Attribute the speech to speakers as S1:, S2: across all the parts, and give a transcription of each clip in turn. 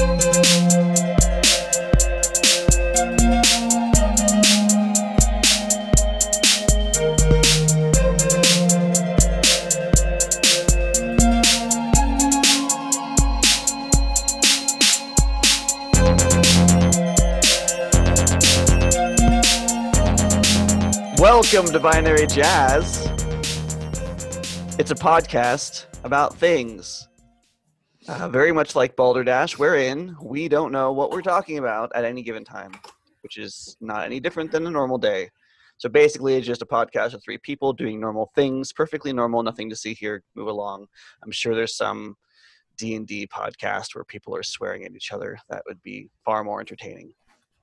S1: Welcome to Binary Jazz. It's a podcast about things. Very much like Balderdash, wherein we don't know what we're talking about at any given time, which is not any different than a normal day. So basically, it's just a podcast of three people doing normal things, perfectly normal, nothing to see here, move along. I'm sure there's some D&D podcast where people are swearing at each other. That would be far more entertaining.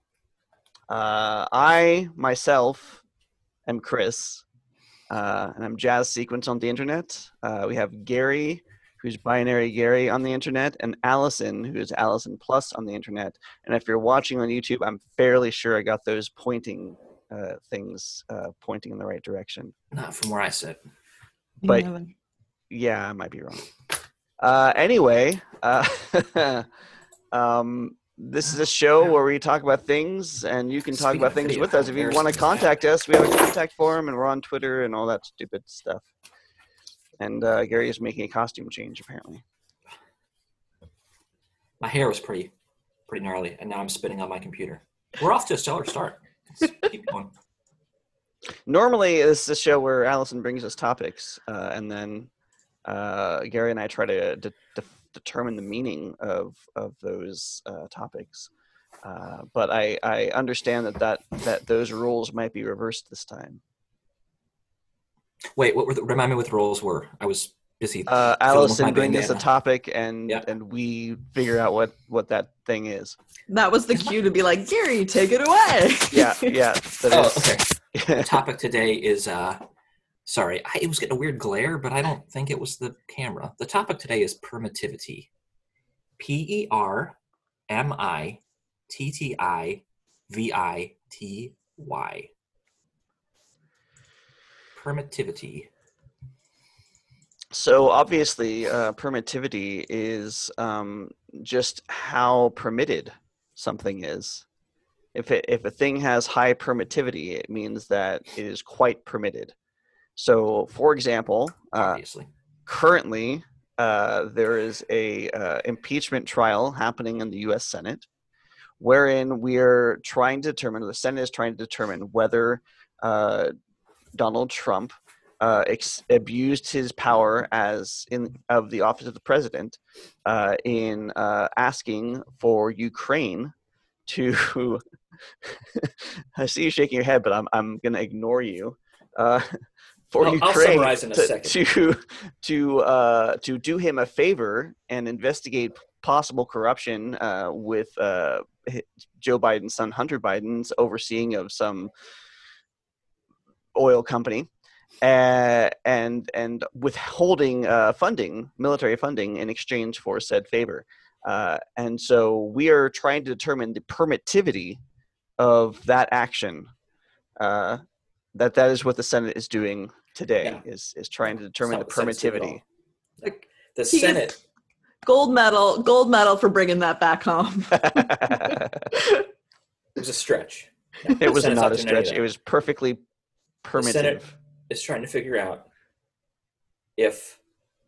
S1: I, myself, am Chris, and I'm Jazz Sequence on the internet. We have Gary, who's Binary Gary on the internet, and Allison, who's Allison Plus on the internet. And if you're watching on YouTube, I'm fairly sure I got those pointing things pointing in the right direction.
S2: Not from where I sit.
S1: But yeah, I might be wrong. Anyway, this is a show where we talk about things, and you can talk about things with us. If you want to contact us, we have a contact form, and we're on Twitter and all that stupid stuff. And Gary is making a costume change, apparently.
S2: My hair was pretty gnarly, and now I'm spitting on my computer. We're off to a stellar start. Let's keep going.
S1: Normally, this is a show where Allison brings us topics, and then Gary and I try to determine the meaning of those topics, but I understand that those rules might be reversed this time.
S2: Wait, remind me what the rules were? I was busy.
S1: Allison brings us a topic, and we figure out what that thing is.
S3: That was the cue to be like, Gary, take it away.
S1: Yeah.
S2: Okay. The topic today is sorry, it was getting a weird glare, but I don't think it was the camera. The topic today is permittivity. Permittivity. Permittivity.
S1: So obviously, permittivity is just how permitted something is. If a thing has high permittivity, it means that it is quite permitted. So, for example, currently there is a impeachment trial happening in the U.S. Senate, wherein the Senate is trying to determine whether Donald Trump abused his power of the office of the president in asking for Ukraine to. I see you shaking your head, but I'm going to ignore you. Ukraine
S2: I'll summarize in a second.
S1: to do him a favor and investigate possible corruption with Joe Biden's son Hunter Biden's overseeing of some oil company, and withholding military funding in exchange for said favor. And so we are trying to determine the permittivity of that action. That is what the Senate is doing today, is trying to determine the permittivity.
S2: Like the Senate.
S3: Gold medal for bringing that back home.
S2: It was a stretch.
S1: No, it was not a stretch. It was perfectly permittive.
S2: The Senate is trying to figure out if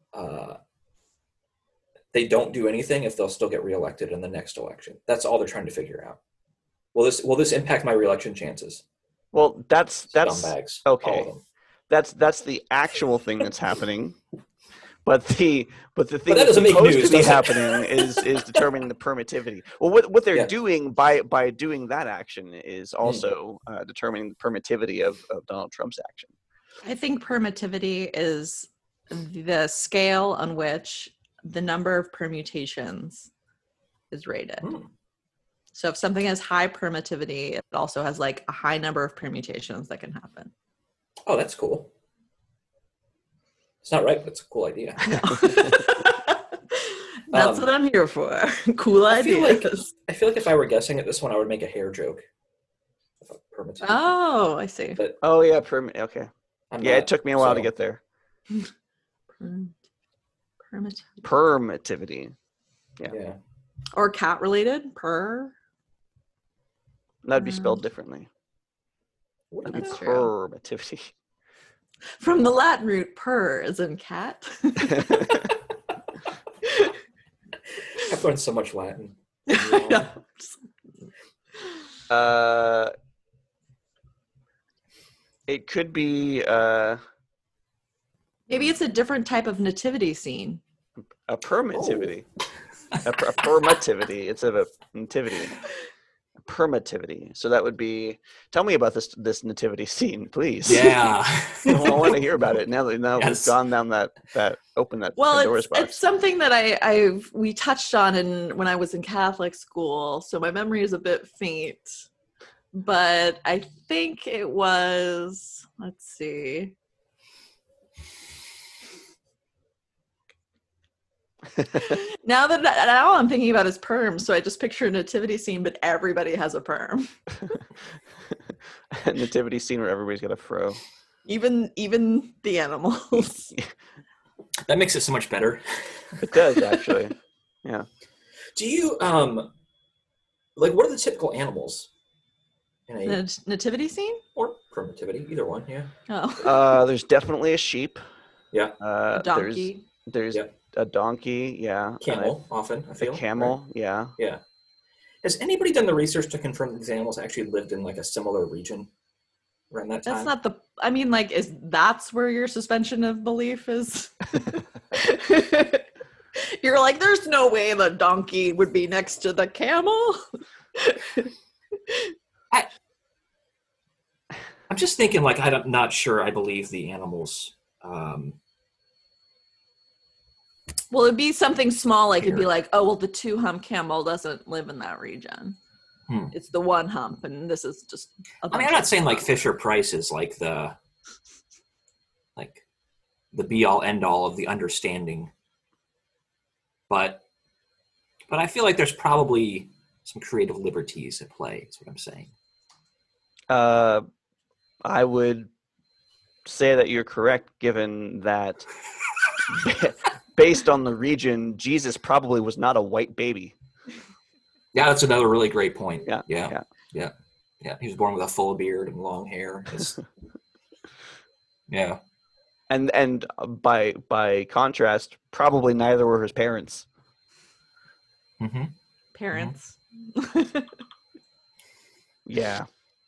S2: they don't do anything, if they'll still get reelected in the next election. That's all they're trying to figure out. Will this impact my reelection chances?
S1: Well, that's
S2: scumbags,
S1: okay. That's the actual thing that's happening. But the thing that's supposed to be happening is determining the permittivity. Well, what they're doing by doing that action is also determining the permittivity of Donald Trump's action.
S3: I think permittivity is the scale on which the number of permutations is rated. So if something has high permittivity, it also has like a high number of permutations that can happen.
S2: Oh, that's cool. It's not right, but it's a cool idea.
S3: That's what I'm here for. Cool ideas.
S2: I feel like if I were guessing at this one, I would make a hair joke. Permittivity.
S3: Oh, I see.
S2: But
S1: okay. It took me a while to get there.
S3: Permittivity.
S1: Permittivity. Yeah.
S3: Or cat related, purr.
S1: That'd be spelled differently.
S2: What
S1: That'd be
S3: That's true.
S1: permittivity.
S3: From the Latin root purr as in cat.
S2: I've learned so much Latin.
S3: Yeah.
S1: It could be
S3: Maybe it's a different type of nativity scene.
S1: a permittivity. A permittivity. It's a nativity. A permittivity. So that would be. Tell me about this nativity scene, please.
S2: Yeah.
S1: I want to hear about it now. Yes. We've gone down that Pandora's box.
S3: It's something that we touched on when I was in Catholic school, so my memory is a bit faint. But I think it was. Let's see. Now I'm thinking about his perm, so I just picture a nativity scene, but everybody has a perm.
S1: A nativity scene where everybody's got a fro.
S3: Even the animals.
S2: That makes it so much better.
S1: It does, actually. Yeah.
S2: Do you like what are the typical animals in a
S3: Nativity scene?
S2: or primitivity? Either one, yeah.
S3: Oh.
S1: There's definitely a sheep.
S2: Yeah.
S3: A donkey.
S1: There's
S2: Yeah.
S1: a donkey, yeah.
S2: Camel, often, I feel.
S1: A camel,
S2: right?
S1: yeah.
S2: Yeah. Has anybody done the research to confirm that these animals actually lived in like a similar region around that time?
S3: That's not the. I mean, like, that's where your suspension of belief is? You're like, there's no way the donkey would be next to the camel.
S2: I'm just thinking, like, I'm not sure I believe the animals.
S3: Well, it'd be something small, like it'd be like, oh, well, the 2-hump camel doesn't live in that region. It's the 1 hump, and this is just.
S2: I mean, I'm not saying like Fisher Price is like the be all end all of the understanding, but I feel like there's probably some creative liberties at play. Is what I'm saying.
S1: I would say that you're correct, given that based on the region, Jesus probably was not a white baby.
S2: Yeah, that's another really great point.
S1: Yeah.
S2: He was born with a full beard and long hair. Yeah.
S1: And by contrast, probably neither were his parents.
S2: Mm-hmm.
S3: Parents.
S1: Yeah.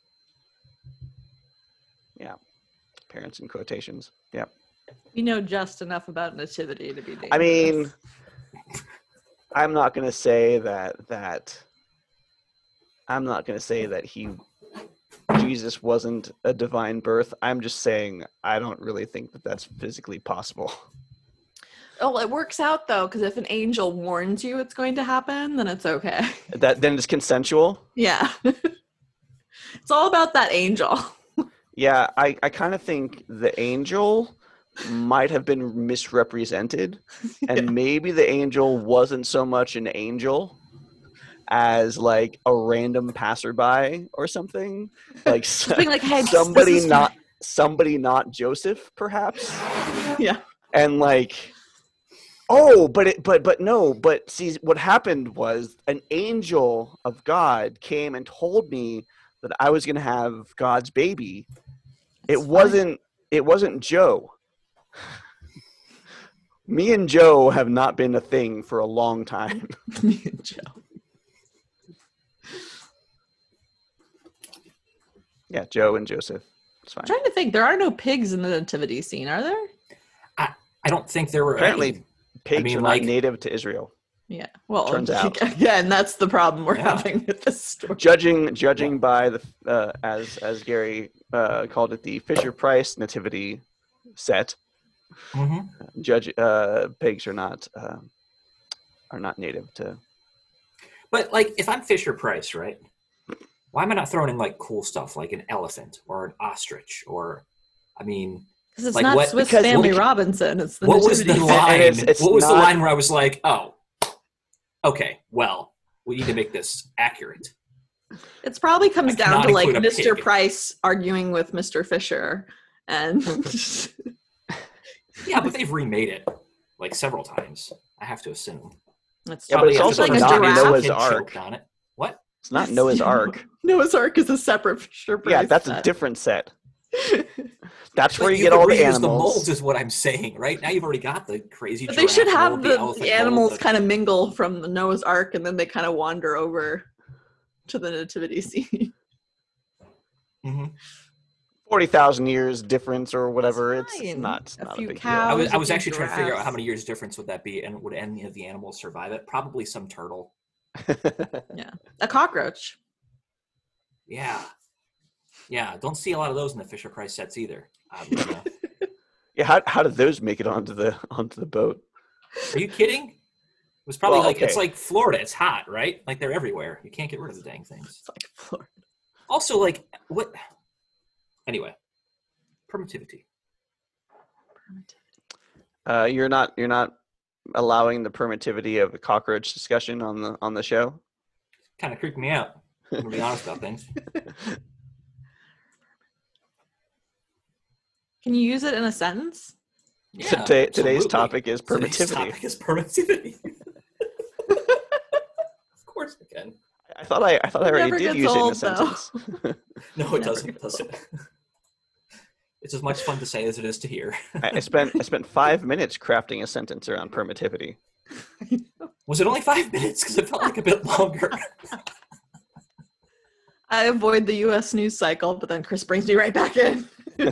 S1: Parents in quotations. Yeah.
S3: We know just enough about nativity to be dangerous.
S1: I mean, I'm not going to say that I'm not going to say that Jesus wasn't a divine birth. I'm just saying I don't really think that that's physically possible.
S3: Oh, it works out though, because if an angel warns you it's going to happen, then it's okay.
S1: Then it's consensual.
S3: Yeah. It's all about that angel.
S1: Yeah, I kind of think the angel might have been misrepresented, and maybe the angel wasn't so much an angel as like a random passerby or something, like
S3: Being like, hey,
S1: somebody not Joseph, perhaps.
S3: Yeah.
S1: And like, but see, what happened was an angel of God came and told me that I was going to have God's baby. It wasn't Joe. Me and Joe have not been a thing for a long time.
S3: Me and Joe.
S1: Yeah, Joe and Joseph. It's fine.
S3: I'm trying to think. There are no pigs in the nativity scene, are there?
S2: I don't think there were
S1: Apparently,
S2: any.
S1: pigs are not native to Israel.
S3: Yeah. Well,
S1: Turns out.
S3: Again, that's the problem we're having with this story.
S1: Judging by the as Gary called it, the Fisher Price nativity set.
S2: Mm-hmm.
S1: Pigs are not native to.
S2: But like, if I'm Fisher Price, right? Why am I not throwing in like cool stuff like an elephant or an ostrich or, I mean,
S3: because it's
S2: like
S3: not
S2: what,
S3: Swiss Family Robinson. It's the
S2: what was the
S3: nativity
S2: line?
S1: It's
S2: what was
S1: not,
S2: the line where I was like, oh, okay, well, we need to make this accurate.
S3: It probably comes down to like Mr.
S2: pig.
S3: Price arguing with Mr. Fisher, and
S2: Yeah, but they've remade it like several times, I have to assume.
S3: That's
S1: Yeah, but it's
S3: totally
S1: also
S3: like a
S1: not
S3: giraffe.
S1: Noah's
S2: Kid
S1: Ark.
S2: choked on it. What?
S1: It's not Noah's Ark.
S3: Noah's Ark is a separate Fisher Price.
S1: Yeah, that's a
S3: set.
S1: different set. That's where
S2: But
S1: you
S2: you
S1: get
S2: could
S1: all the
S2: reuse the molds,
S1: animals.
S2: is what I'm saying, right? Now you've already got the crazy
S3: But
S2: giraffe
S3: they should have
S2: mold,
S3: the
S2: elephant
S3: animals
S2: mold,
S3: kind of mingle from the Noah's Ark, and then they kind of wander over to the nativity scene.
S2: Mhm.
S1: 40,000 years difference or whatever.
S3: That's
S1: It's
S3: fine.
S1: not
S3: A
S1: a
S3: few
S1: big
S3: cows.
S2: I was
S3: few
S2: actually trying to figure out how
S3: giraffes.
S2: many years difference would that be, and would any of the animals survive it? Probably some turtle.
S1: deal.
S3: Yeah, a cockroach.
S2: Yeah. Don't see a lot of those in the Fisher Price sets either. You know.
S1: Yeah, how did those make it onto the boat?
S2: Are you kidding? It was probably
S1: Well,
S2: it's
S1: okay.
S2: like Florida. It's hot, right? Like they're everywhere. You can't get rid of the dang things.
S3: It's like Florida.
S2: Also, like what? Anyway, permittivity.
S1: You're not allowing the permittivity of a cockroach discussion on the show.
S2: Kind of creeped me out. I'm gonna be honest about things.
S3: Can you use it in a sentence?
S2: Yeah,
S1: Today's
S2: absolutely.
S1: topic is
S2: Today's
S1: permittivity.
S2: topic is permittivity. Of course I can.
S1: I thought I already
S3: Never
S1: did
S3: gets
S1: use it in a
S3: old, though.
S1: sentence.
S2: No, it
S3: Never
S2: doesn't. It
S3: gets
S2: doesn't. It's as much fun to say as it is to hear.
S1: I spent 5 minutes crafting a sentence around permittivity.
S2: Was it only 5 minutes? Because it felt like a bit longer.
S3: I avoid the U.S. news cycle, but then Chris brings me right back in.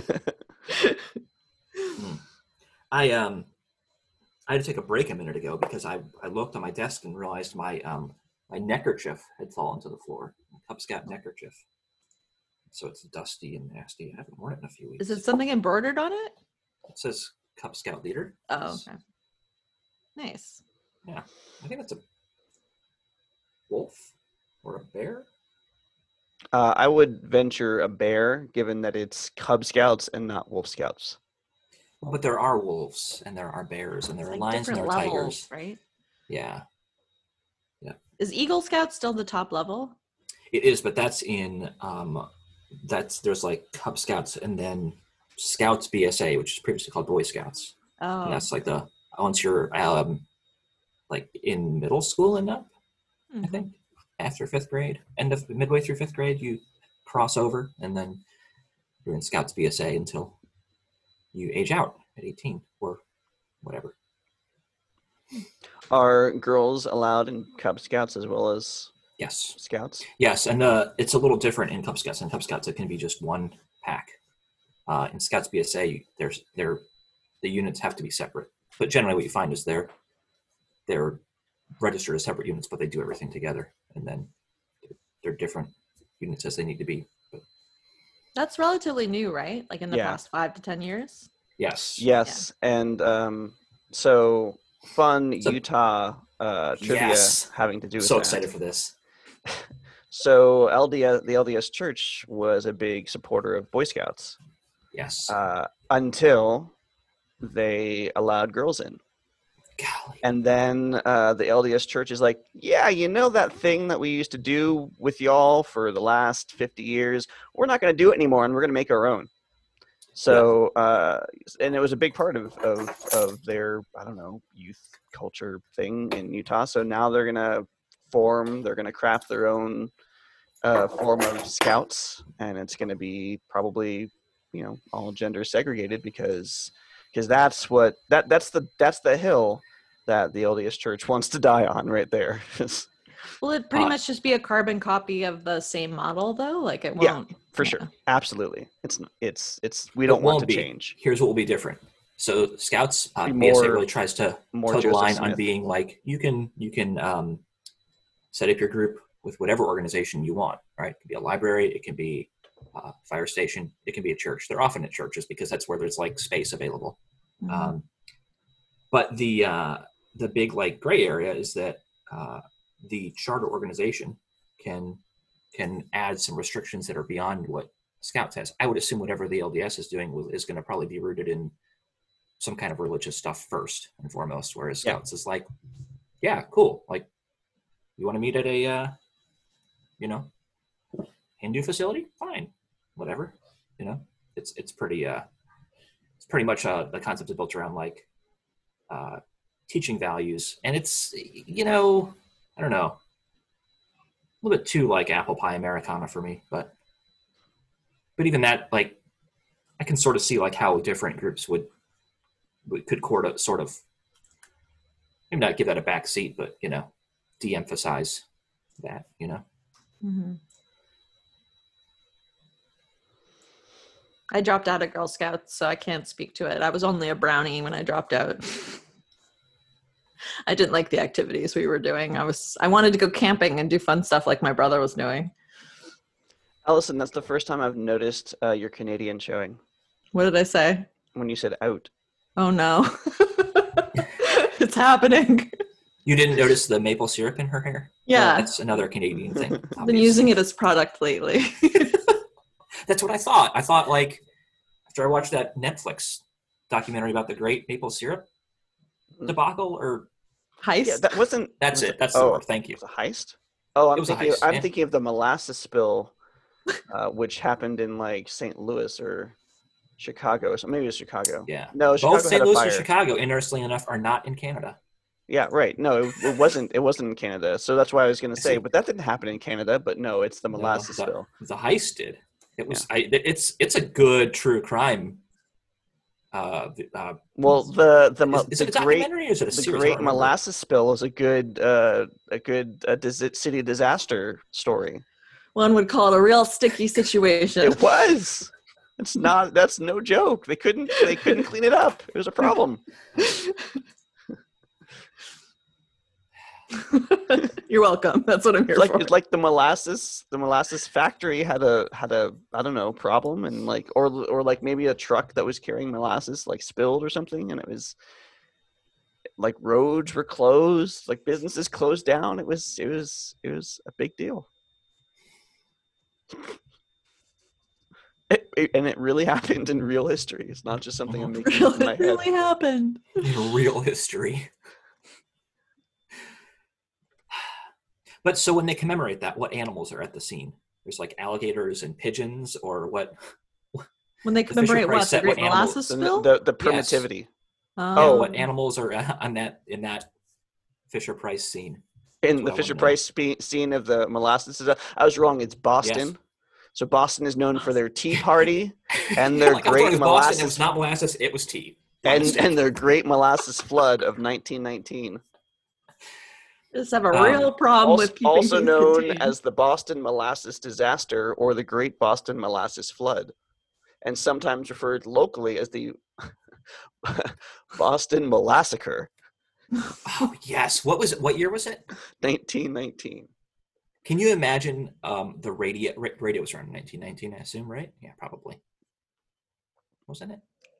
S2: I had to take a break a minute ago because I looked on my desk and realized my neckerchief had fallen to the floor. My Cub Scout neckerchief. So it's dusty and nasty. I haven't worn it in a few weeks.
S3: Is it something embroidered on it?
S2: It says Cub Scout leader.
S3: Oh, okay. Nice.
S2: Yeah, I think that's a wolf or a bear.
S1: I would venture a bear, given that it's Cub Scouts and not Wolf Scouts.
S2: But there are wolves and there are bears and there
S3: It's
S2: are
S3: like
S2: lions and there
S3: different
S2: are
S3: levels,
S2: tigers.
S3: right?
S2: Yeah,
S3: Is Eagle Scout still the top level?
S2: it is, but that's in there's like Cub Scouts and then Scouts BSA, which is previously called Boy Scouts.
S3: Oh,
S2: And that's like the once you're like in middle school and up, I think after 5th grade, midway through 5th grade, you cross over and then you're in Scouts BSA until you age out at 18 or whatever.
S1: Are girls allowed in Cub Scouts as well as
S2: Yes.
S1: Scouts?
S2: Yes, and it's a little different in Cub Scouts. In Cub Scouts, it can be just one pack. In Scouts BSA, the units have to be separate. But generally, what you find is they're registered as separate units, but they do everything together, and then they're different units as they need to be. But
S3: that's relatively new, right? Like in the
S1: Yeah.
S3: past 5 to 10 years.
S2: yes,
S1: Yes, and so fun
S2: So-
S1: Utah trivia
S2: Yes.
S1: having to do with
S2: so
S1: that.
S2: excited for this.
S1: So the LDS Church was a big supporter of Boy Scouts
S2: Yes,
S1: until they allowed girls in.
S2: golly.
S1: And then the LDS Church is like, yeah, you know that thing that we used to do with y'all for the last 50 years? We're not going to do it anymore, and we're going to make our own. So, and it was a big part of their, I don't know, youth culture thing in Utah. So now they're going to craft their own form of scouts, and it's going to be probably, all gender segregated because that's the hill that the LDS Church wants to die on right there.
S3: Will it pretty much just be a carbon copy of the same model, though? Like it
S1: Yeah,
S3: won't.
S1: For sure. Absolutely. It's we don't want to change.
S2: Here's what will be different. So Scouts
S1: Be
S2: BSA
S1: more-
S2: really tries to
S1: more
S2: toe the
S1: Joseph
S2: line on
S1: Smith.
S2: being like you can set up your group with whatever organization you want. Right? It can be a library. It can be a fire station. It can be a church. They're often at churches because that's where there's like space available.
S3: Mhm.
S2: But the big like gray area is that the charter organization can add some restrictions that are beyond what Scouts has. I would assume whatever the LDS is doing is going to probably be rooted in some kind of religious stuff first and foremost, whereas Scouts is like, yeah, cool. Like, you want to meet at a, Hindu facility? Fine, whatever. It's pretty much the concept is built around like teaching values, and it's, you know, I don't know, a little bit too like apple pie Americana for me, but even that, like, I can sort of see like how different groups could sort of maybe not give that a back seat, but, you know, de-emphasize that, you know.
S3: Mm-hmm. I dropped out of Girl Scouts, so I can't speak to it. I was only a brownie when I dropped out. I didn't like the activities we were doing. I wanted to go camping and do fun stuff like my brother was doing.
S1: Allison, that's the first time I've noticed your Canadian showing.
S3: What did I say?
S1: When you said out.
S3: Oh no. It's happening.
S2: You didn't notice the maple syrup in her hair?
S3: Yeah.
S2: That's another Canadian thing.
S3: I've been using it as product lately.
S2: That's what I thought. I thought, like, after I watched that Netflix documentary about the Great Maple Syrup debacle, or
S3: heist.
S1: Yeah, that wasn't.
S2: That's it. That's the word. Thank you.
S1: It was a heist. Oh, I'm
S2: Yeah.
S1: thinking of the molasses spill, which happened in like St. Louis or Chicago. So maybe it was Chicago.
S2: Yeah.
S1: No, Chicago
S2: both
S1: had
S2: St.
S1: a
S2: Louis
S1: fire.
S2: and Chicago, interestingly enough, are not in Canada.
S1: Yeah, right. No, it wasn't. It wasn't in Canada. So that's why I was going to say, but that didn't happen in Canada. But no, it's the molasses spill.
S2: The heist did. It was. Yeah. It's a good true crime.
S1: Well, the
S2: is it a documentary or is it a
S1: the
S2: series?
S1: Great Molasses Spill is a good city disaster story.
S3: One would call it a real sticky situation.
S1: It was. It's not. That's no joke. They couldn't clean it up. It was a problem.
S3: You're welcome. That's what I'm here for.
S1: It's like the molasses factory had a I don't know problem, and like or like maybe a truck that was carrying molasses like spilled or something, and it was like roads were closed, like businesses closed down. It was a big deal. And it really happened in real history. It's not just something I'm making up in my head.
S3: It really happened.
S2: In real history. But so when they commemorate that, what animals are at the scene? There's like alligators and pigeons, or what?
S3: When they commemorate what? The Great Molasses Spill?
S1: The primitivity.
S2: Yes. Yeah, what animals are in that Fisher-Price scene?
S1: In the Fisher-Price scene of the molasses, I was wrong. It's Boston. Yes. So Boston is known for their tea party and their great molasses.
S2: Boston, it was not molasses; it was tea.
S1: And their great molasses flood of 1919.
S3: Just have a real problem with keeping
S1: also known
S3: contained.
S1: as the Boston Molasses Disaster or the Great Boston Molasses Flood, and sometimes referred locally as the Boston Molassacre.
S2: Oh yes, what year was it?
S1: 1919.
S2: Can you imagine the radio was around 1919, I assume, right? Yeah, probably. Wasn't it?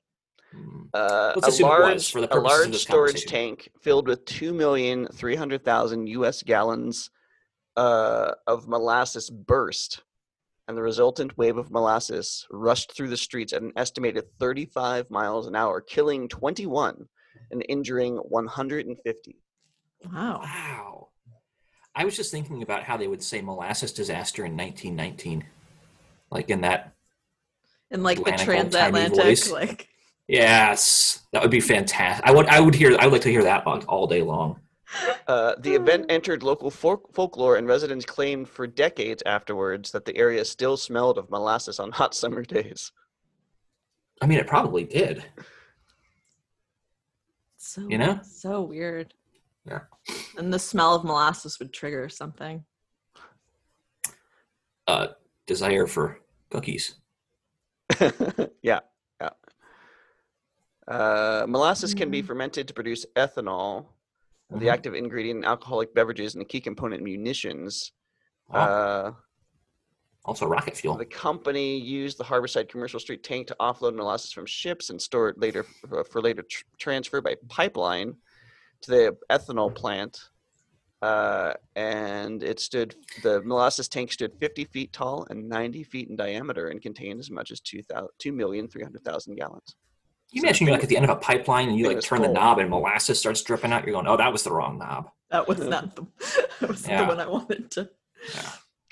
S1: A large storage tank filled with 2,300,000 U.S. gallons of molasses burst, and the resultant wave of molasses rushed through the streets at an estimated 35 miles an hour, killing 21 and injuring 150.
S3: Wow.
S2: I was just thinking about how they would say molasses disaster in 1919, like in that,
S3: in like the transatlantic, like.
S2: Yes, that would be fantastic. I would like to hear that all day long.
S1: The event entered local folklore, and residents claimed for decades afterwards that the area still smelled of molasses on hot summer days.
S2: I mean, it probably did.
S3: So,
S2: you know?
S3: So weird.
S2: Yeah.
S3: And the smell of molasses would trigger something.
S2: Desire for cookies.
S1: Yeah. Molasses can be fermented to produce ethanol, the active ingredient in alcoholic beverages and a key component in munitions.
S2: Also rocket fuel.
S1: The company used the Harborside Commercial Street tank to offload molasses from ships and store it later for later transfer by pipeline to the ethanol plant. And the molasses tank stood 50 feet tall and 90 feet in diameter and contained as much as 2,300,000 gallons.
S2: You imagine you're like at the end of a pipeline and you like turn the knob and molasses starts dripping out. You're going, oh, that was the wrong knob.
S3: That was not the one I wanted to.
S2: Yeah.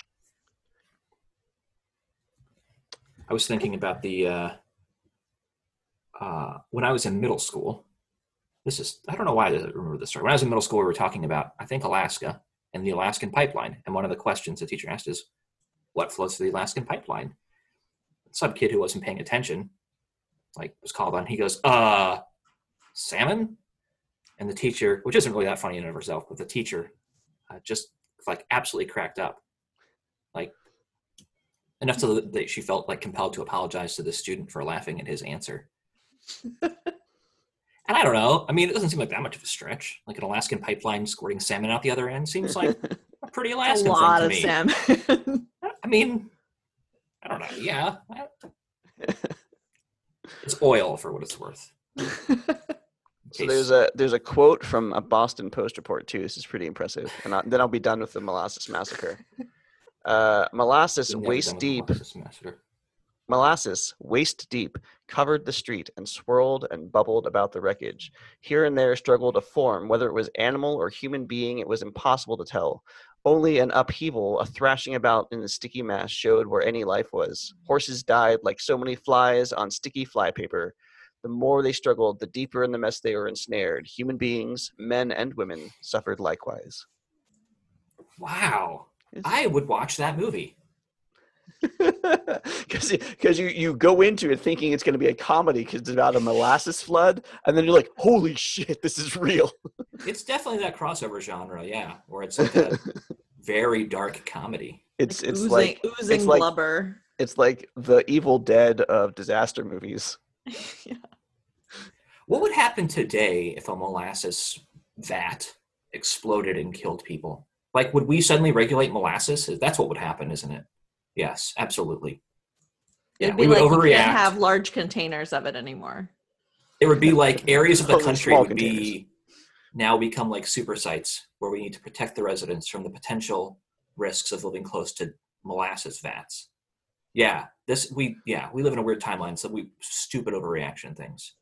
S2: I was thinking about the when I was in middle school, I don't know why I remember this story. When I was in middle school, we were talking about, I think, Alaska and the Alaskan pipeline. And one of the questions the teacher asked is, what flows through the Alaskan pipeline? Some kid who wasn't paying attention, like, was called on. He goes, salmon? And the teacher, which isn't really that funny in and of herself, but the teacher just like absolutely cracked up. Like, enough so that she felt like compelled to apologize to the student for laughing at his answer. And I don't know. I mean, it doesn't seem like that much of a stretch. Like an Alaskan pipeline squirting salmon out the other end seems like a pretty Alaskan
S3: A lot
S2: thing to
S3: of
S2: me.
S3: salmon.
S2: I mean, I don't know. Yeah. It's oil for what it's worth.
S1: So there's a quote from a Boston Post report too. This is pretty impressive, and then I'll be done with the molasses massacre. Molasses waist deep. Molasses waist deep covered the street and swirled and bubbled about the wreckage. Here and there struggled a form, whether it was animal or human being. It was impossible to tell. Only an upheaval, a thrashing about in the sticky mass showed where any life was. Horses died like so many flies on sticky flypaper. The more they struggled, the deeper in the mess they were ensnared. Human beings, men and women, suffered likewise.
S2: Wow. I would watch that movie.
S1: Because you go into it thinking it's going to be a comedy because it's about a molasses flood, and then you're like, holy shit, this is real.
S2: It's definitely that crossover genre, yeah, where it's like a very dark comedy.
S1: It's
S3: oozing blubber.
S1: It's like the Evil Dead of disaster movies.
S3: Yeah.
S2: What would happen today if a molasses vat exploded and killed people? Like, would we suddenly regulate molasses? That's what would happen, isn't it? Yes, absolutely.
S3: It'd be
S2: we would
S3: like
S2: overreact.
S3: You can't have large containers of it anymore.
S2: It would be like areas of the country
S1: Small
S2: would now become like super sites where we need to protect the residents from the potential risks of living close to molasses vats. Yeah, we live in a weird timeline, so stupid overreaction things.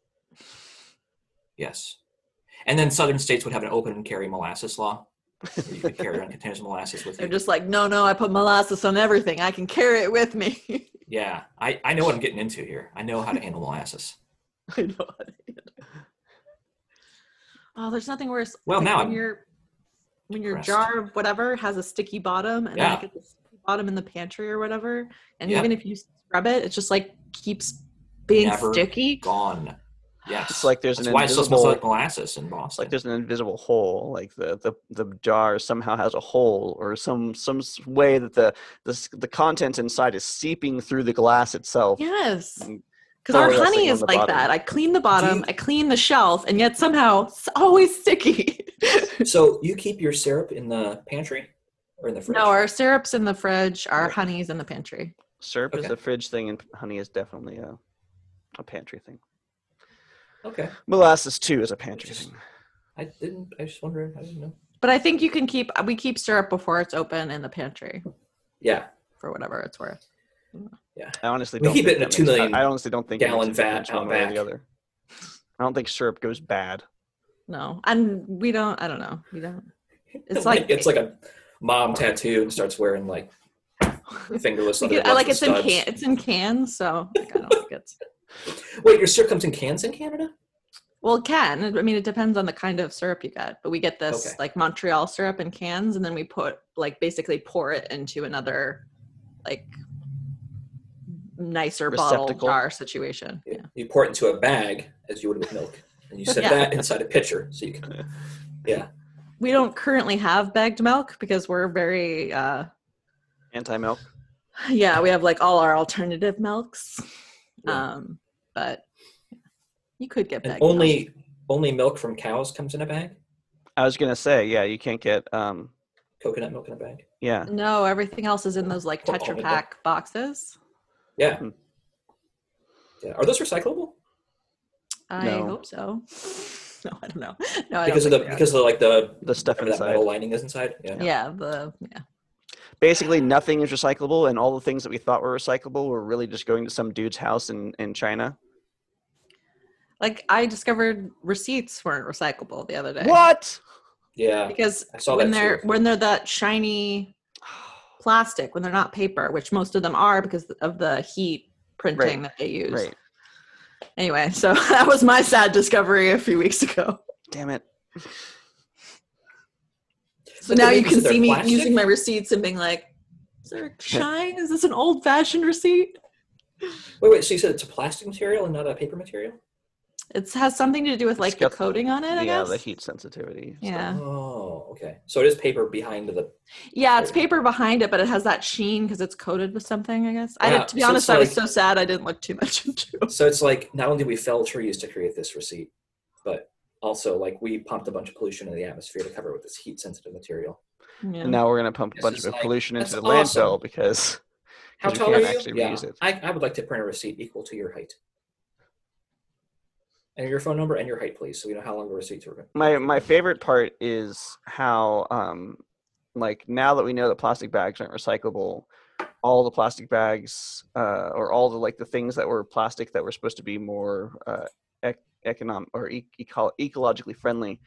S2: Yes. And then southern states would have an open and carry molasses law. You could carry around containers of molasses with you.
S3: They're just like, no, I put molasses on everything. I can carry it with me.
S2: Yeah, I know what I'm getting into here. I know how to handle molasses.
S3: I know how to handle it. Oh, there's nothing worse.
S2: Well,
S3: like
S2: now
S3: when your jar of whatever has a sticky bottom, and then it gets a sticky bottom in the pantry or whatever, and even if you scrub it, it just like keeps being sticky.
S2: Gone. Yes.
S1: It's like
S2: That's why it still smells like molasses in Boston.
S1: It's like there's an invisible hole. Like the jar somehow has a hole, or some way that the contents inside is seeping through the glass itself.
S3: Yes. Because our honey is like that. I clean the bottom, I clean the shelf, and yet somehow it's always sticky.
S2: So you keep your syrup in the pantry or in the fridge?
S3: No, our syrup's in the fridge. Our honey's in the pantry.
S1: Syrup is a fridge thing, and honey is definitely a pantry thing.
S2: Okay.
S1: Molasses too is a pantry thing.
S2: I just wondered. I didn't know.
S3: But I think we keep syrup before it's open in the pantry.
S2: Yeah.
S3: For whatever it's worth.
S2: Yeah.
S1: I honestly don't
S2: keep it in a 2 million
S1: I honestly don't think
S2: gallon vat out back.
S1: The other. I don't think syrup goes bad.
S3: No. And we don't, I don't know. We don't.
S2: It's like a mom tattoo and starts wearing like fingerless leather.
S3: I like it's in cans, so like, I don't like it.
S2: Wait, your syrup comes in cans in Canada?
S3: Well, it can. I mean, it depends on the kind of syrup you get. But we get this like Montreal syrup in cans, and then we basically pour it into another like nicer bottle jar situation. Yeah.
S2: You pour it into a bag as you would with milk, and you set that inside a pitcher so you can. Yeah.
S3: We don't currently have bagged milk because we're very
S1: anti-milk.
S3: Yeah, we have like all our alternative milks.
S2: Yeah.
S3: But you could get bagged
S2: milk. Only milk from cows comes in a bag?
S1: I was gonna say, yeah, you can't get
S2: coconut milk in a bag.
S1: Yeah.
S3: No, everything else is in those like Tetra Pak boxes.
S2: Yeah. Yeah. Are those recyclable?
S3: I hope so. No, I don't know. No,
S2: because of the
S1: stuff inside.
S2: That metal lining is inside.
S3: Yeah.
S1: Basically, nothing is recyclable, and all the things that we thought were recyclable were really just going to some dude's house in China.
S3: Like, I discovered receipts weren't recyclable the other day.
S1: What?
S2: Yeah.
S3: Because when they're that shiny plastic, when they're not paper, which most of them are because of the heat printing that they use.
S1: Right.
S3: Anyway, so that was my sad discovery a few weeks ago.
S1: Damn it.
S3: So now you
S2: Is
S3: can
S2: there
S3: see me
S2: plastic?
S3: using my receipts and being like, is there shine? Is this an old-fashioned receipt?
S2: Wait. So you said it's a plastic material and not a paper material?
S3: It has something to do with like
S1: It's
S3: the
S1: got-
S3: coating on it, I
S1: Yeah,
S3: guess.
S1: the heat sensitivity. stuff.
S3: Yeah.
S2: Oh, okay. So it is paper behind the.
S3: Yeah, it's paper behind it, but it has that sheen because it's coated with something, I guess.
S2: Wow,
S3: To be
S2: so
S3: honest,
S2: it's
S3: I was
S2: like-
S3: so sad I didn't look too much into it.
S2: So it's like not only did we fell trees to create this receipt, but also like we pumped a bunch of pollution in the atmosphere to cover it with this heat-sensitive material.
S3: Yeah.
S1: And now we're going to pump a
S2: This
S1: bunch
S2: is
S1: of
S2: like-
S1: pollution into
S2: that's
S1: the landfill
S2: awesome.
S1: because
S2: How
S1: we
S2: tall
S1: can't
S2: are you?
S1: actually
S2: Yeah,
S1: reuse it.
S2: I would like to print a receipt equal to your height. And your phone number and your height, please, so we know how long the receipts are.
S1: My favorite part is how like now that we know that plastic bags aren't recyclable, all the plastic bags or all the like the things that were plastic that were supposed to be more economic or ecologically friendly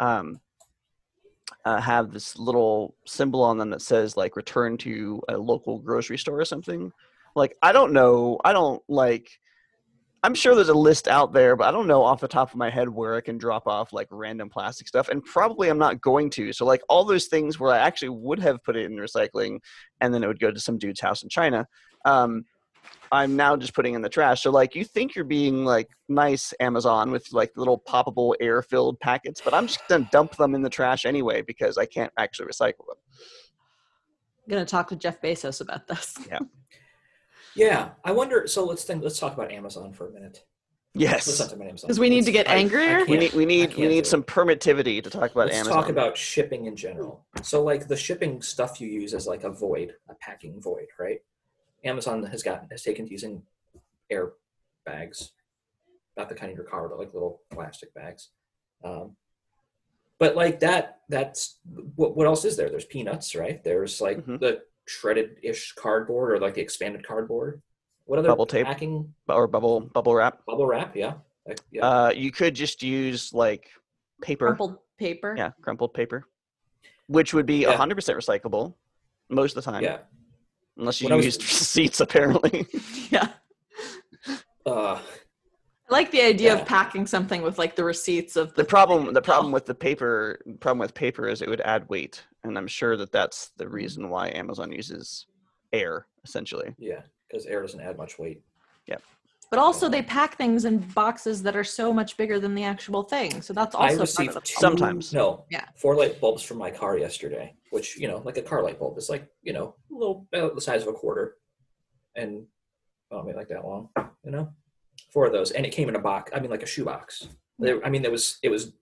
S1: have this little symbol on them that says like return to a local grocery store or something. Like I don't like I'm sure there's a list out there, but I don't know off the top of my head where I can drop off like random plastic stuff, and probably I'm not going to. So like all those things where I actually would have put it in recycling and then it would go to some dude's house in China, I'm now just putting in the trash. So like you think you're being like nice, Amazon, with like little poppable air-filled packets, but I'm just gonna dump them in the trash anyway because I can't actually recycle them.
S3: I'm going to talk to Jeff Bezos about this.
S2: Yeah, I wonder. So let's talk about Amazon for a minute. Let's
S1: Yes,
S2: not talk about Amazon.
S3: Because we need to get angrier?
S1: we
S2: can't-
S1: need
S2: I can't do
S1: some
S2: it.
S1: permittivity to talk about
S2: Let's
S1: Amazon.
S2: talk about shipping in general. So like the shipping stuff you use as like a void, a packing void, right? Amazon has taken to using air bags, not the kind in your car, but like little plastic bags. But like that's what else is there? There's peanuts, right? There's like
S1: Mhm.
S2: the shredded-ish cardboard or like the expanded cardboard. What other
S1: Bubble tape.
S2: packing?
S1: or bubble wrap.
S2: Bubble wrap, yeah. Like, yeah.
S1: You could just use like paper.
S3: Crumpled paper.
S1: Yeah, crumpled paper, which would be
S2: Yeah.
S1: 100% recyclable most of the time.
S2: Yeah.
S1: Unless you
S2: When I was-
S1: used receipts, apparently.
S3: Yeah.
S2: Uh,
S3: I like the idea
S2: Yeah.
S3: of packing something with like the receipts of
S1: The problem with the paper is it would add weight, and I'm sure that's the reason why Amazon uses air essentially.
S2: yeah, because air doesn't add much weight.
S3: But also they pack things in boxes that are so much bigger than the actual thing. So that's
S2: I
S3: also part
S2: received
S3: of the
S1: Sometimes.
S2: 4 light bulbs from my car yesterday, which, like a car light bulb is like, a little about the size of a quarter and maybe like that long, 4 of those. And it came in a box. I mean, like a shoebox. It was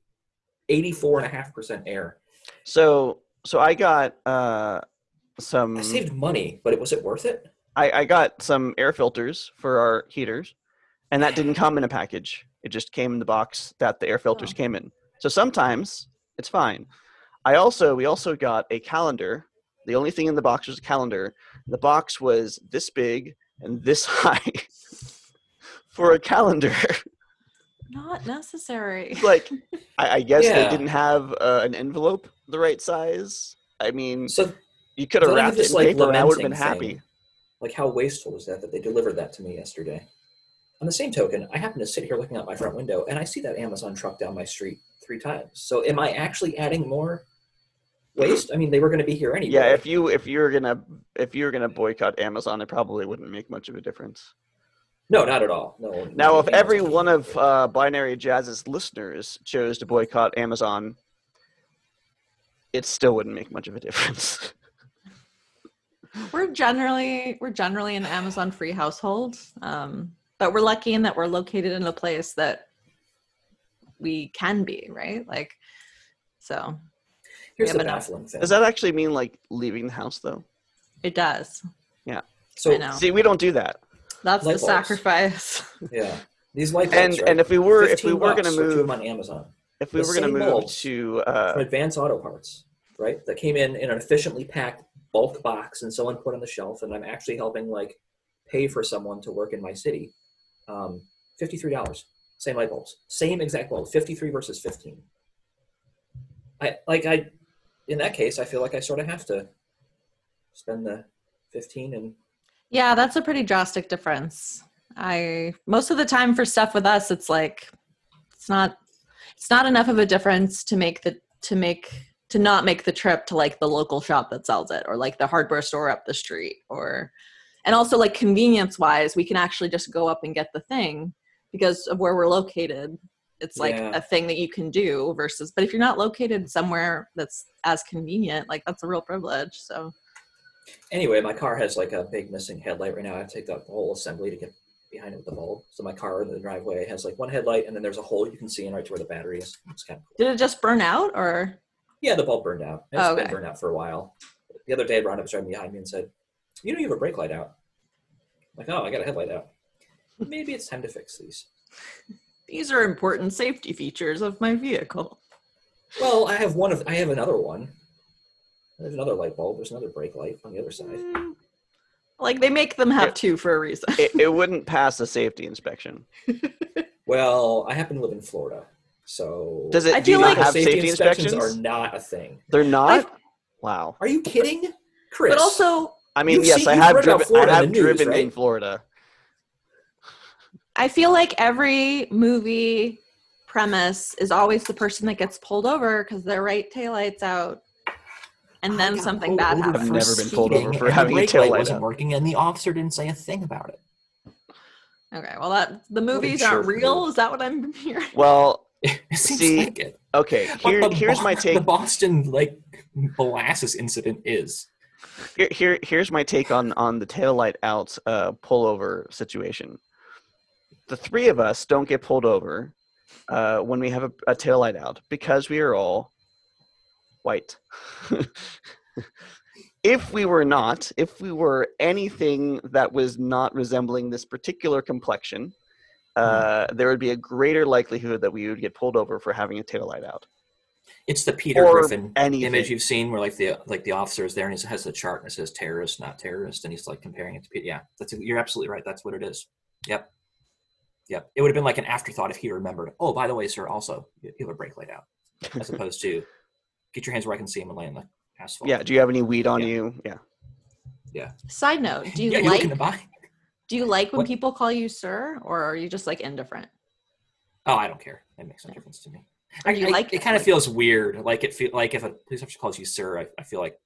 S2: 84.5% air.
S1: So I got some.
S2: I saved money, but was it worth it?
S1: I got some air filters for our heaters, and that didn't come in a package. It just came in the box that the air filters came in. So sometimes it's fine. We also got a calendar. The only thing in the box was a calendar. The box was this big and this high for a calendar.
S3: Not necessary.
S1: Like, I guess
S2: Yeah.
S1: they didn't have an envelope the right size. I mean,
S2: So
S1: you could have
S2: then I have
S1: wrapped it
S2: this,
S1: in
S2: like,
S1: paper and I would have been
S2: lamenting
S1: happy.
S2: thing. Like, how wasteful is that they delivered that to me yesterday? On the same token, I happen to sit here looking out my front window and I see that Amazon truck down my street 3 times. So am I actually adding more waste? I mean, they were going to be here anyway.
S1: Yeah, if you were gonna boycott Amazon, it probably wouldn't make much of a difference.
S2: No, not at all. No.
S1: Now, if
S2: Amazon
S1: every
S2: would
S1: one
S2: be
S1: of
S2: here.
S1: Binary Jazz's listeners chose to boycott Amazon, it still wouldn't make much of a difference.
S3: We're generally an Amazon free household, but we're lucky in that we're located in a place that we can be, right? Like, so
S2: Here's
S3: we
S2: the
S3: have enough.
S2: baffling thing.
S1: Does that actually mean like leaving the house though?
S3: it does.
S2: So,
S3: I know.
S1: See, we don't do that.
S3: That's
S2: Light
S3: the
S2: bulbs.
S3: sacrifice.
S2: yeah, these light
S1: And
S2: bulbs, right?
S1: and if we were
S2: $15
S1: gonna
S2: for 2 of
S1: move
S2: them on Amazon
S1: if we
S2: the
S1: were gonna
S2: same
S1: move
S2: bulbs
S1: to
S2: from Advance Auto Parts, right? That came in an efficiently packed bulk box and someone put on the shelf, and I'm actually helping like pay for someone to work in my city. $53. Same light bulbs, same exact bulb, 53 versus 15. In that case, I feel like I sort of have to spend the 15 and
S3: Yeah, that's a pretty drastic difference. Most of the time for stuff with us, it's like it's not enough of a difference to not make the trip to like the local shop that sells it, or like the hardware store up the street, and also like convenience wise, we can actually just go up and get the thing because of where we're located. It's like a thing that you can do but if you're not located somewhere that's as convenient, like that's a real privilege. So
S2: anyway, my car has like a big missing headlight right now. I have to take the whole assembly to get behind it with the bulb. So my car in the driveway has like one headlight, and then there's a hole you can see in right to where the battery is. It's kind of cool.
S3: Did it just burn out, or?
S2: Yeah, the bulb burned out. It's been burned out for a while. The other day, Rhonda was driving behind me and said, "You have a brake light out." I'm like, oh, I got a headlight out. Maybe it's time to fix these.
S3: These are important safety features of my vehicle.
S2: Well, I have another one. There's another light bulb. There's another brake light on the other side.
S3: Like they make them have two for a reason.
S1: It wouldn't pass a safety inspection.
S2: Well, I happen to live in Florida, so
S1: does it?
S3: I
S1: do you
S3: feel
S1: not
S3: like
S1: have safety inspections?
S2: Are not a thing.
S1: They're not. Wow.
S2: Are you kidding, Chris?
S3: But also,
S1: I mean,
S2: You've
S1: I have
S2: driven
S1: driven
S2: right?
S1: in Florida.
S3: I feel like every movie premise is always the person that gets pulled over because their right taillight's out, and then something bad happens.
S1: I've never been pulled over for having a tail light
S2: wasn't working, and the officer didn't say a thing about it.
S3: Okay, well, the movies aren't real. Is that what I'm hearing?
S1: Well,
S2: it seems like it.
S1: Okay, here's my take.
S2: The Boston molasses incident is.
S1: Here's my take on the taillight out pullover situation. The three of us don't get pulled over when we have a taillight out because we are all white. If we were anything that was not resembling this particular complexion, there would be a greater likelihood that we would get pulled over for having a taillight out.
S2: It's the Peter Griffin image you've seen where the officer is there and he has the chart and it says terrorist, not terrorist, and he's like comparing it to Peter. Yeah, you're absolutely right. That's what it is. Yep. It would have been like an afterthought if he remembered. Oh, by the way, sir, also you have a brake light out, as opposed to get your hands where I can see him and lay on the asphalt.
S1: Yeah. Do you have any weed on you? Yeah.
S2: Yeah.
S3: Side note: Do you like when people call you sir, or are you just like indifferent?
S2: Oh, I don't care. It makes no difference to me.
S3: It
S2: kind of feels weird. Like if a police officer calls you sir, I feel like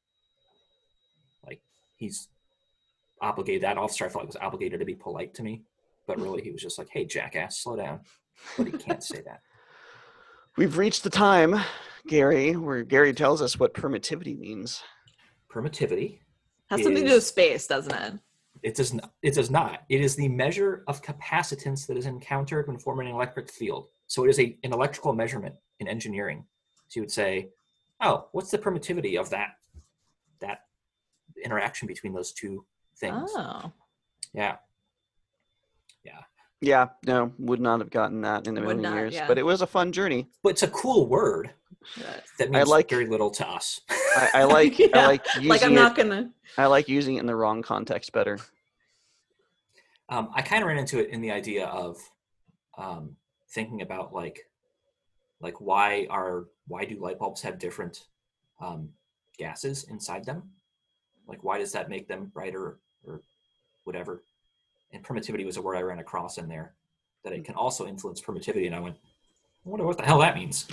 S2: he's obligated. That officer I felt like was obligated to be polite to me, but really he was just like, "Hey, jackass, slow down." But he can't say that.
S1: We've reached the time, Gary, where Gary tells us what permittivity means.
S2: Permittivity
S3: has something to do with space, doesn't it?
S2: It does not. It does not. It is the measure of capacitance that is encountered when forming an electric field. So it is an electrical measurement in engineering. So you would say, "Oh, what's the permittivity of that interaction between those two things?"
S3: Oh,
S2: yeah.
S1: Yeah, no, would not have gotten that in a million years, but it was a fun journey.
S2: But it's a cool word that means very little to us.
S1: I like using
S3: like I'm not gonna.
S1: I like using it in the wrong context better.
S2: I kind of ran into it in the idea of thinking about like why do light bulbs have different gases inside them? Like why does that make them brighter or whatever? And permittivity was a word I ran across in there, that it can also influence permittivity. And I went, I wonder what the hell that means.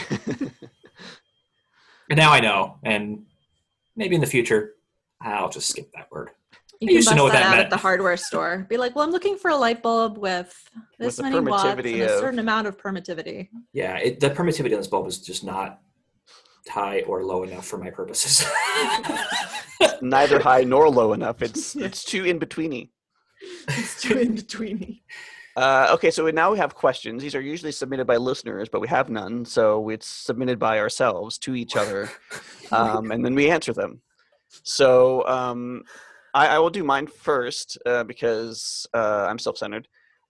S2: And now I know. And maybe in the future, I'll just skip that word.
S3: You can bust that out at the hardware store. Be like, well, I'm looking for a light bulb with this many watts and a certain amount of permittivity.
S2: Yeah, the permittivity on this bulb is just not high or low enough for my purposes.
S1: Neither high nor low enough. It's too in-betweeny.
S3: It's too in-betweeny.
S1: Okay, so now we have questions. These are usually submitted by listeners, but we have none. So it's submitted by ourselves to each other, and then we answer them. So I will do mine first because I'm self-centered.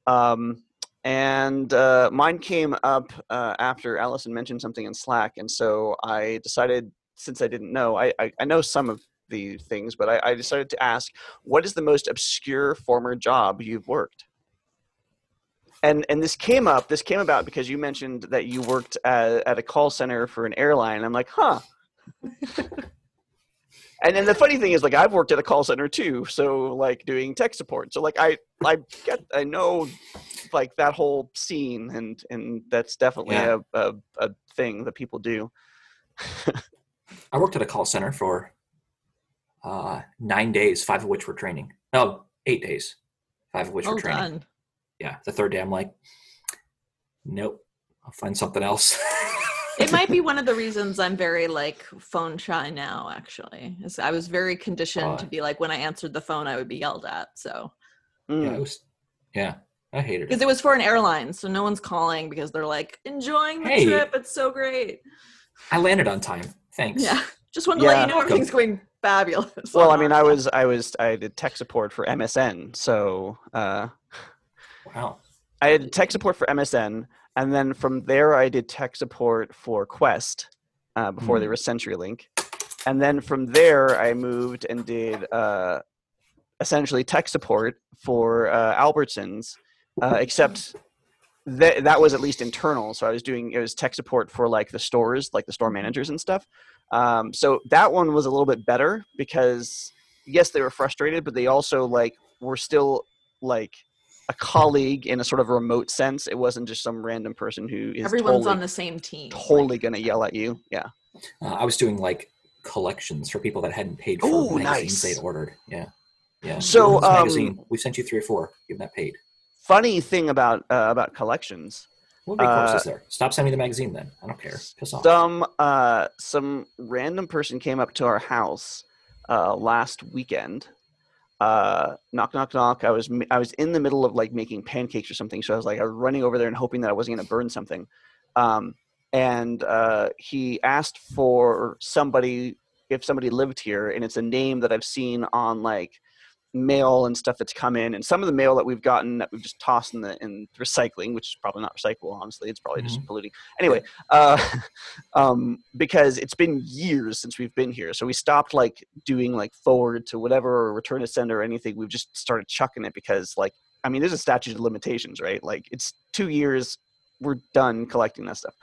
S1: And mine came up after Allison mentioned something in Slack. And so I decided, since I didn't know, I know some of the things, but I decided to ask, what is the most obscure former job you've worked? And this came about because you mentioned that you worked at a call center for an airline. I'm like, huh. And then the funny thing is, like, I've worked at a call center too, so like doing tech support. So like I know like that whole scene, and that's definitely a thing that people do.
S2: I worked at a call center for 9 days, 5 of which were training. No, 8 days, 5 of which were training.
S3: Done.
S2: Yeah, the third day I'm like, nope, I'll find something else.
S3: It might be one of the reasons I'm very like phone shy now, actually. Is I was very conditioned to be like, when I answered the phone, I would be yelled at. So
S2: Yeah, I hated it.
S3: Because it was for an airline, so no one's calling because they're like, enjoying the trip, it's so great.
S2: I landed on time. Thanks.
S3: Yeah. Just wanted to let you know everything's going fabulous.
S1: Well, I mean, I did tech support for MSN, so
S2: wow.
S1: I had tech support for MSN, and then from there I did tech support for Quest before they were CenturyLink, and then from there I moved and did essentially tech support for Albertsons, except that was at least internal. So it was tech support for like the stores, like the store managers and stuff. So that one was a little bit better because yes, they were frustrated, but they also like were still like a colleague in a sort of remote sense. It wasn't just some random person who is
S3: everyone's on the same team,
S1: totally going to yell at you. Yeah.
S2: I was doing like collections for people that hadn't paid for magazines they'd ordered. Yeah. Yeah.
S1: So
S2: magazine, we sent you 3 or 4. You've not paid.
S1: Funny thing about collections.
S2: What big course is there? Stop sending me the magazine then. I don't care. Piss off.
S1: Some random person came up to our house last weekend. Knock, knock, knock. I was in the middle of like making pancakes or something, so I was running over there and hoping that I wasn't going to burn something. And he asked for somebody, if somebody lived here, and it's a name that I've seen on like mail and stuff that's come in, and some of the mail that we've gotten that we've just tossed in recycling, which is probably not recyclable, honestly. It's probably just polluting. Anyway, because it's been years since we've been here, so we stopped like doing like forward to whatever or return to sender or anything. We've just started chucking it because like, I mean, there's a statute of limitations, right? Like it's 2 years, we're done collecting that stuff.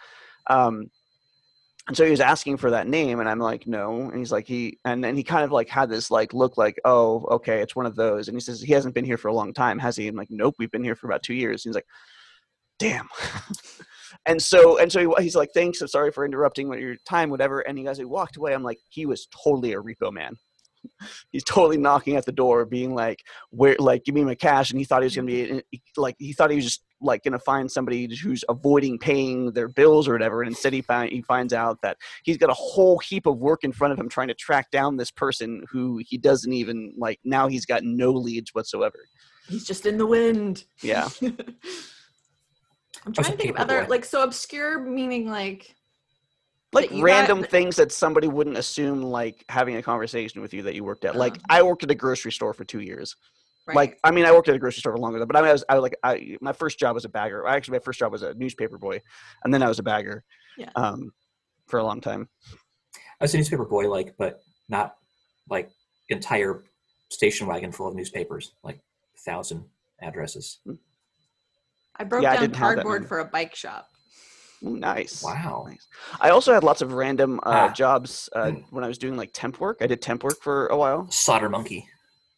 S1: And so he was asking for that name, and I'm like, no. And he's like, and then he kind of like had this like look like, oh, okay, it's one of those. And he says, he hasn't been here for a long time, has he? I'm like, nope, we've been here for about 2 years. And he's like, damn. and so he's like, thanks, I'm sorry for interrupting your time, whatever. And he walked away. I'm like, he was totally a repo man. He's totally knocking at the door, being like, "Where? Like, give me my cash." And he thought he was gonna be like, he thought he was just like gonna find somebody who's avoiding paying their bills or whatever. And instead, he finds out that he's got a whole heap of work in front of him trying to track down this person who he doesn't even like. Now he's got no leads whatsoever.
S3: He's just in the wind.
S1: Yeah.
S3: I'm trying to think of other like so obscure, meaning like
S1: random things that somebody wouldn't assume, like having a conversation with you that you worked at. Like I worked at a grocery store for 2 years. Right. Like, I mean, I worked at a grocery store for longer, but my first job was a bagger. My first job was a newspaper boy, and then I was a bagger.
S3: Yeah.
S1: For a long time.
S2: I was a newspaper boy, but not like entire station wagon full of newspapers, like 1,000 addresses.
S3: I broke down cardboard for a bike shop.
S1: Ooh, nice.
S2: Wow.
S1: Nice. I also had lots of random jobs when I was doing like temp work. I did temp work for a while.
S2: Solder monkey.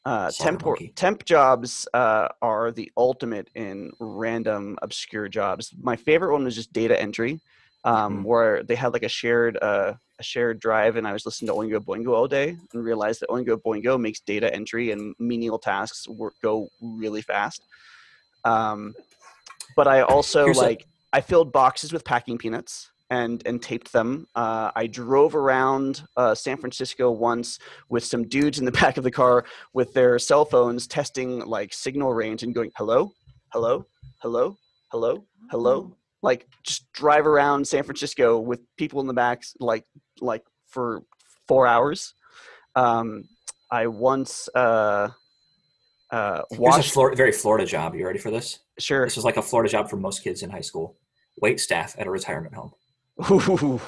S1: Temp jobs are the ultimate in random obscure jobs. My favorite one was just data entry, where they had like a shared drive, and I was listening to Oingo Boingo all day and realized that Oingo Boingo makes data entry and menial tasks go really fast. But I also I filled boxes with packing peanuts and taped them. I drove around San Francisco once with some dudes in the back of the car with their cell phones testing like signal range and going, hello, hello, hello, hello, hello. Like just drive around San Francisco with people in the back like for 4 hours. I once
S2: Here's a very Florida job. You ready for this?
S1: Sure.
S2: This was like a Florida job for most kids in high school. Wait staff at a retirement home.
S1: Ooh.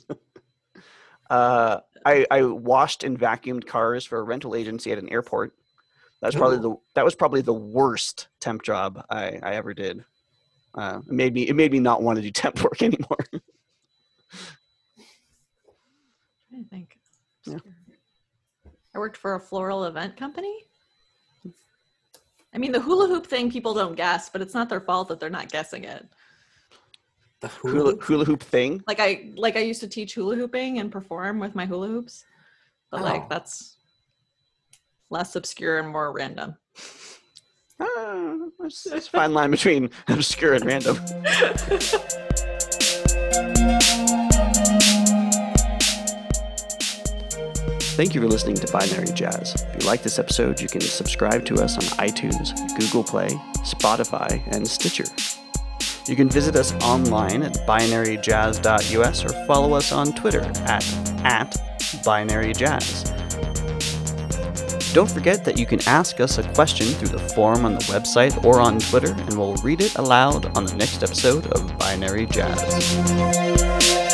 S1: I washed and vacuumed cars for a rental agency at an airport. That was probably the worst temp job I ever did. It made me not want to do temp work anymore.
S3: I think.
S1: Yeah.
S3: I worked for a floral event company. I mean, the hula hoop thing, people don't guess, but it's not their fault that they're not guessing it.
S2: The
S1: Hula hoop thing.
S3: Like I used to teach hula hooping and perform with my hula hoops, but like that's less obscure and more random.
S1: It's a fine line between obscure and random. Thank you for listening to Binary Jazz. If you like this episode, you can subscribe to us on iTunes, Google Play, Spotify, and Stitcher. You can visit us online at binaryjazz.us or follow us on Twitter at binaryjazz. Don't forget that you can ask us a question through the form on the website or on Twitter, and we'll read it aloud on the next episode of Binary Jazz.